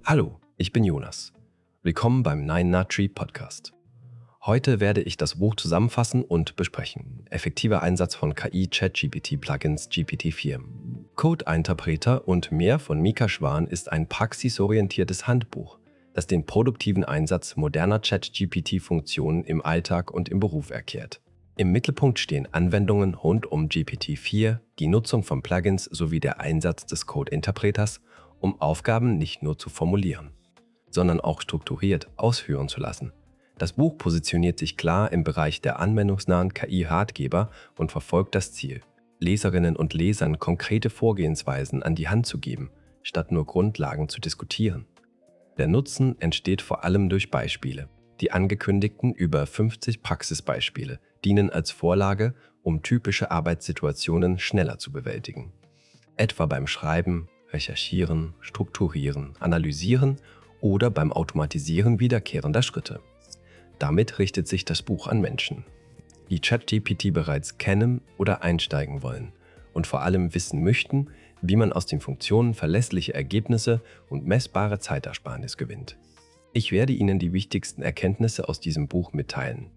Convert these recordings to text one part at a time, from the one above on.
Hallo, ich bin Jonas. Willkommen beim 9na-Tree Podcast. Heute werde ich das Buch zusammenfassen und besprechen. Effektiver Einsatz von KI-ChatGPT-Plugins GPT-4. Code-Interpreter und mehr von Mika Schwan ist ein praxisorientiertes Handbuch, das den produktiven Einsatz moderner ChatGPT-Funktionen im Alltag und im Beruf erklärt. Im Mittelpunkt stehen Anwendungen rund um GPT-4, die Nutzung von Plugins sowie der Einsatz des Code-Interpreters, um Aufgaben nicht nur zu formulieren, sondern auch strukturiert ausführen zu lassen. Das Buch positioniert sich klar im Bereich der anwendungsnahen KI-Ratgeber und verfolgt das Ziel, Leserinnen und Lesern konkrete Vorgehensweisen an die Hand zu geben, statt nur Grundlagen zu diskutieren. Der Nutzen entsteht vor allem durch Beispiele. Die angekündigten über 50 Praxisbeispiele dienen als Vorlage, um typische Arbeitssituationen schneller zu bewältigen. Etwa beim Schreiben, Recherchieren, Strukturieren, Analysieren oder beim Automatisieren wiederkehrender Schritte. Damit richtet sich das Buch an Menschen, die ChatGPT bereits kennen oder einsteigen wollen und vor allem wissen möchten, wie man aus den Funktionen verlässliche Ergebnisse und messbare Zeitersparnis gewinnt. Ich werde Ihnen die wichtigsten Erkenntnisse aus diesem Buch mitteilen.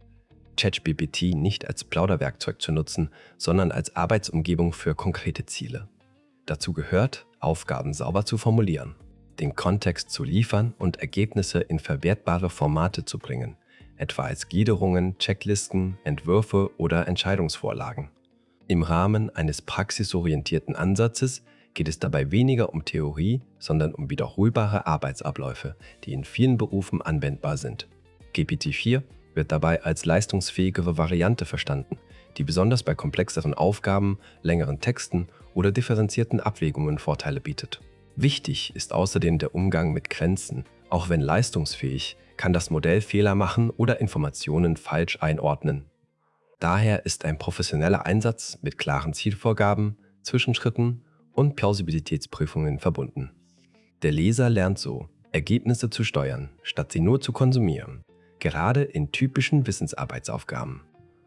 ChatGPT nicht als Plauderwerkzeug zu nutzen, sondern als Arbeitsumgebung für konkrete Ziele. Dazu gehört, Aufgaben sauber zu formulieren, den Kontext zu liefern und Ergebnisse in verwertbare Formate zu bringen, etwa als Gliederungen, Checklisten, Entwürfe oder Entscheidungsvorlagen. Im Rahmen eines praxisorientierten Ansatzes geht es dabei weniger um Theorie, sondern um wiederholbare Arbeitsabläufe, die in vielen Berufen anwendbar sind. GPT-4 wird dabei als leistungsfähigere Variante verstanden, die besonders bei komplexeren Aufgaben, längeren Texten oder differenzierten Abwägungen Vorteile bietet. Wichtig ist außerdem der Umgang mit Grenzen. Auch wenn leistungsfähig, kann das Modell Fehler machen oder Informationen falsch einordnen. Daher ist ein professioneller Einsatz mit klaren Zielvorgaben, Zwischenschritten und Plausibilitätsprüfungen verbunden. Der Leser lernt so, Ergebnisse zu steuern, statt sie nur zu konsumieren, gerade in typischen Wissensarbeitsaufgaben.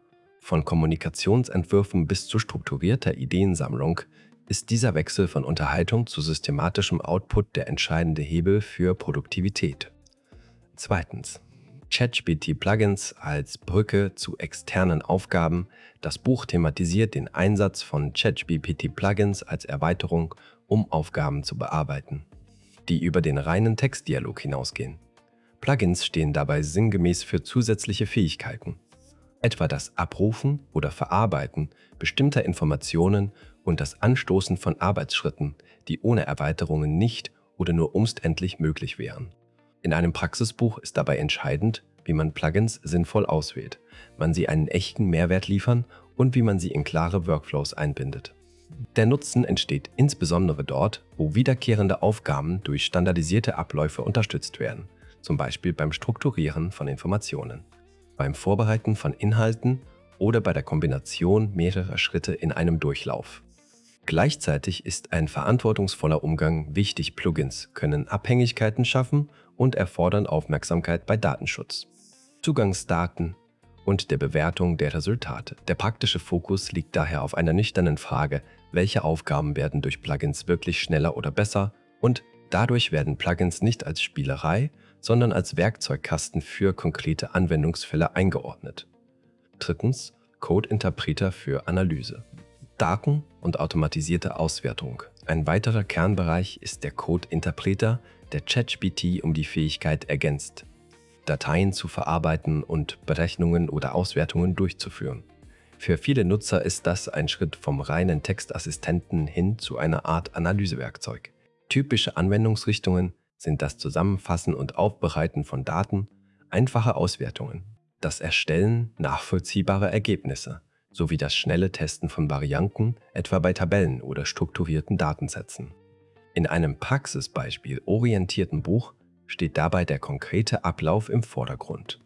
Von Kommunikationsentwürfen bis zu strukturierter Ideensammlung ist dieser Wechsel von Unterhaltung zu systematischem Output der entscheidende Hebel für Produktivität. Zweitens. ChatGPT-Plugins als Brücke zu externen Aufgaben. Das Buch thematisiert den Einsatz von ChatGPT-Plugins als Erweiterung, um Aufgaben zu bearbeiten, die über den reinen Textdialog hinausgehen. Plugins stehen dabei sinngemäß für zusätzliche Fähigkeiten, etwa das Abrufen oder Verarbeiten bestimmter Informationen und das Anstoßen von Arbeitsschritten, die ohne Erweiterungen nicht oder nur umständlich möglich wären. In einem Praxisbuch ist dabei entscheidend, wie man Plugins sinnvoll auswählt, wann sie einen echten Mehrwert liefern und wie man sie in klare Workflows einbindet. Der Nutzen entsteht insbesondere dort, wo wiederkehrende Aufgaben durch standardisierte Abläufe unterstützt werden, zum Beispiel beim Strukturieren von Informationen, beim Vorbereiten von Inhalten oder bei der Kombination mehrerer Schritte in einem Durchlauf. Gleichzeitig ist ein verantwortungsvoller Umgang wichtig. Plugins können Abhängigkeiten schaffen und erfordern Aufmerksamkeit bei Datenschutz, Zugangsdaten und der Bewertung der Resultate. Der praktische Fokus liegt daher auf einer nüchternen Frage, welche Aufgaben werden durch Plugins wirklich schneller oder besser, und dadurch werden Plugins nicht als Spielerei, sondern als Werkzeugkasten für konkrete Anwendungsfälle eingeordnet. Drittens. Code-Interpreter für Analyse. Daten und automatisierte Auswertung. Ein weiterer Kernbereich ist der Code-Interpreter, der ChatGPT um die Fähigkeit ergänzt, Dateien zu verarbeiten und Berechnungen oder Auswertungen durchzuführen. Für viele Nutzer ist das ein Schritt vom reinen Textassistenten hin zu einer Art Analysewerkzeug. Typische Anwendungsrichtungen sind das Zusammenfassen und Aufbereiten von Daten, einfache Auswertungen, das Erstellen nachvollziehbarer Ergebnisse sowie das schnelle Testen von Varianten, etwa bei Tabellen oder strukturierten Datensätzen. In einem praxisbeispiel orientierten Buch steht dabei der konkrete Ablauf im Vordergrund.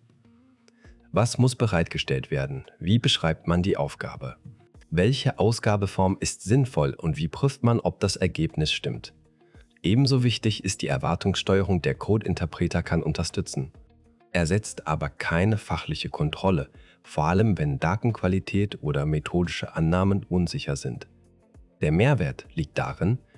Was muss bereitgestellt werden? Wie beschreibt man die Aufgabe? Welche Ausgabeform ist sinnvoll und wie prüft man, ob das Ergebnis stimmt? Ebenso wichtig ist die Erwartungssteuerung. Der Code-Interpreter kann unterstützen, ersetzt aber keine fachliche Kontrolle, vor allem wenn Datenqualität oder methodische Annahmen unsicher sind. Der Mehrwert liegt darin,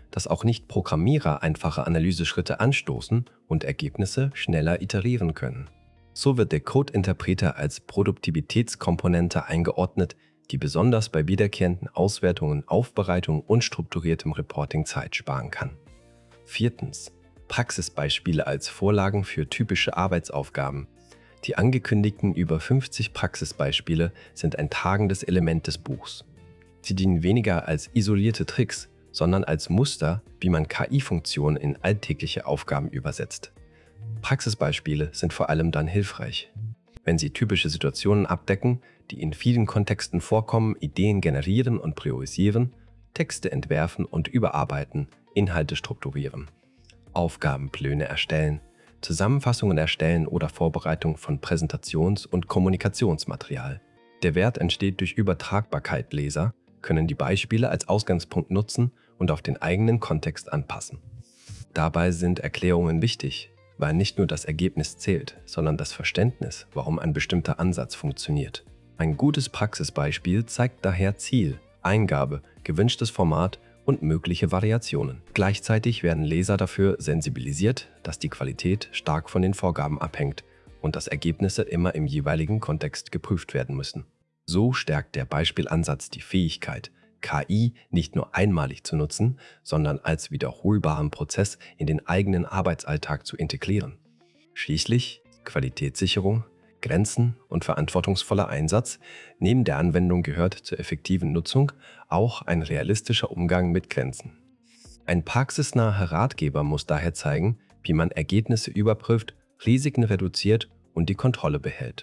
dass auch Nicht-Programmierer einfache Analyseschritte anstoßen und Ergebnisse schneller iterieren können. So wird der Code-Interpreter als Produktivitätskomponente eingeordnet, die besonders bei wiederkehrenden Auswertungen, Aufbereitung und strukturiertem Reporting Zeit sparen kann. 4. Praxisbeispiele als Vorlagen für typische Arbeitsaufgaben. Die angekündigten über 50 Praxisbeispiele sind ein tragendes Element des Buchs. Sie dienen weniger als isolierte Tricks, sondern als Muster, wie man KI-Funktionen in alltägliche Aufgaben übersetzt. Praxisbeispiele sind vor allem dann hilfreich, wenn sie typische Situationen abdecken, die in vielen Kontexten vorkommen, Ideen generieren und priorisieren, Texte entwerfen und überarbeiten, Inhalte strukturieren, Aufgabenpläne erstellen, Zusammenfassungen erstellen oder Vorbereitung von Präsentations- und Kommunikationsmaterial. Der Wert entsteht durch Übertragbarkeit. Leser können die Beispiele als Ausgangspunkt nutzen und auf den eigenen Kontext anpassen. Dabei sind Erklärungen wichtig, weil nicht nur das Ergebnis zählt, sondern das Verständnis, warum ein bestimmter Ansatz funktioniert. Ein gutes Praxisbeispiel zeigt daher Ziel, Eingabe, gewünschtes Format und mögliche Variationen. Gleichzeitig werden Leser dafür sensibilisiert, dass die Qualität stark von den Vorgaben abhängt und dass Ergebnisse immer im jeweiligen Kontext geprüft werden müssen. So stärkt der Beispielansatz die Fähigkeit, KI nicht nur einmalig zu nutzen, sondern als wiederholbaren Prozess in den eigenen Arbeitsalltag zu integrieren. Schließlich Qualitätssicherung, Grenzen und verantwortungsvoller Einsatz. Neben der Anwendung gehört zur effektiven Nutzung auch ein realistischer Umgang mit Grenzen. Ein praxisnaher Ratgeber muss daher zeigen, wie man Ergebnisse überprüft, Risiken reduziert und die Kontrolle behält.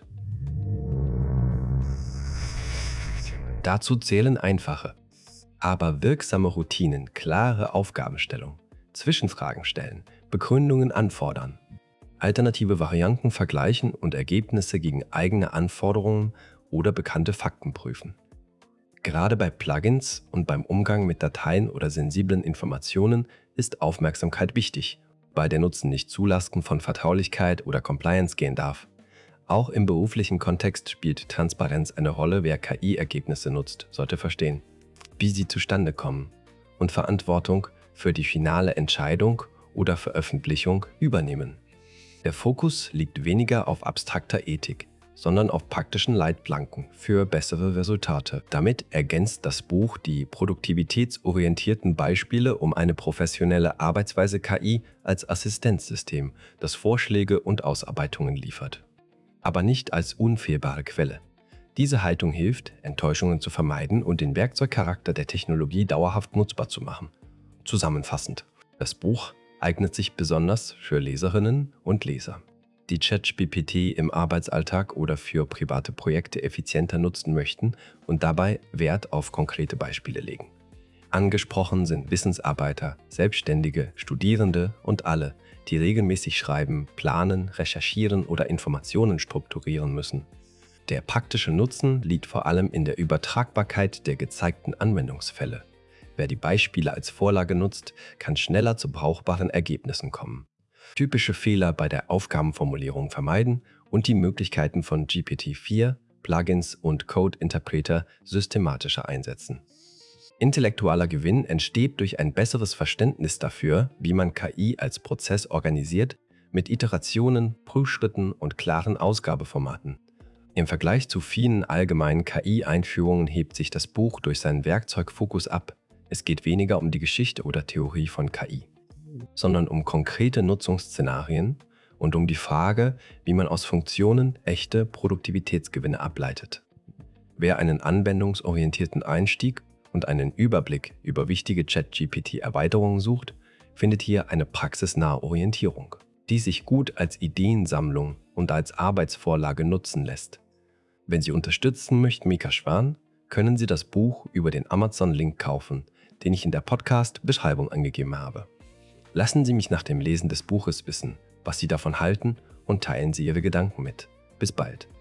Dazu zählen einfache, aber wirksame Routinen, klare Aufgabenstellung, Zwischenfragen stellen, Begründungen anfordern, alternative Varianten vergleichen und Ergebnisse gegen eigene Anforderungen oder bekannte Fakten prüfen. Gerade bei Plugins und beim Umgang mit Dateien oder sensiblen Informationen ist Aufmerksamkeit wichtig, weil der Nutzen nicht zulasten von Vertraulichkeit oder Compliance gehen darf. Auch im beruflichen Kontext spielt Transparenz eine Rolle. Wer KI-Ergebnisse nutzt, sollte verstehen, wie sie zustande kommen und Verantwortung für die finale Entscheidung oder Veröffentlichung übernehmen. Der Fokus liegt weniger auf abstrakter Ethik, sondern auf praktischen Leitplanken für bessere Resultate. Damit ergänzt das Buch die produktivitätsorientierten Beispiele um eine professionelle Arbeitsweise KI als Assistenzsystem, das Vorschläge und Ausarbeitungen liefert, aber nicht als unfehlbare Quelle. Diese Haltung hilft, Enttäuschungen zu vermeiden und den Werkzeugcharakter der Technologie dauerhaft nutzbar zu machen. Zusammenfassend: Das Buch eignet sich besonders für Leserinnen und Leser, die ChatGPT im Arbeitsalltag oder für private Projekte effizienter nutzen möchten und dabei Wert auf konkrete Beispiele legen. Angesprochen sind Wissensarbeiter, Selbstständige, Studierende und alle, die regelmäßig schreiben, planen, recherchieren oder Informationen strukturieren müssen. Der praktische Nutzen liegt vor allem in der Übertragbarkeit der gezeigten Anwendungsfälle. Wer die Beispiele als Vorlage nutzt, kann schneller zu brauchbaren Ergebnissen kommen, typische Fehler bei der Aufgabenformulierung vermeiden und die Möglichkeiten von GPT-4, Plugins und Code-Interpreter systematischer einsetzen. Intellektueller Gewinn entsteht durch ein besseres Verständnis dafür, wie man KI als Prozess organisiert, mit Iterationen, Prüfschritten und klaren Ausgabeformaten. Im Vergleich zu vielen allgemeinen KI-Einführungen hebt sich das Buch durch seinen Werkzeugfokus ab. Es geht weniger um die Geschichte oder Theorie von KI, sondern um konkrete Nutzungsszenarien und um die Frage, wie man aus Funktionen echte Produktivitätsgewinne ableitet. Wer einen anwendungsorientierten Einstieg und einen Überblick über wichtige ChatGPT-Erweiterungen sucht, findet hier eine praxisnahe Orientierung, die sich gut als Ideensammlung und als Arbeitsvorlage nutzen lässt. Wenn Sie unterstützen möchten, Mika Schwan, können Sie das Buch über den Amazon-Link kaufen, den ich in der Podcast-Beschreibung angegeben habe. Lassen Sie mich nach dem Lesen des Buches wissen, was Sie davon halten, und teilen Sie Ihre Gedanken mit. Bis bald.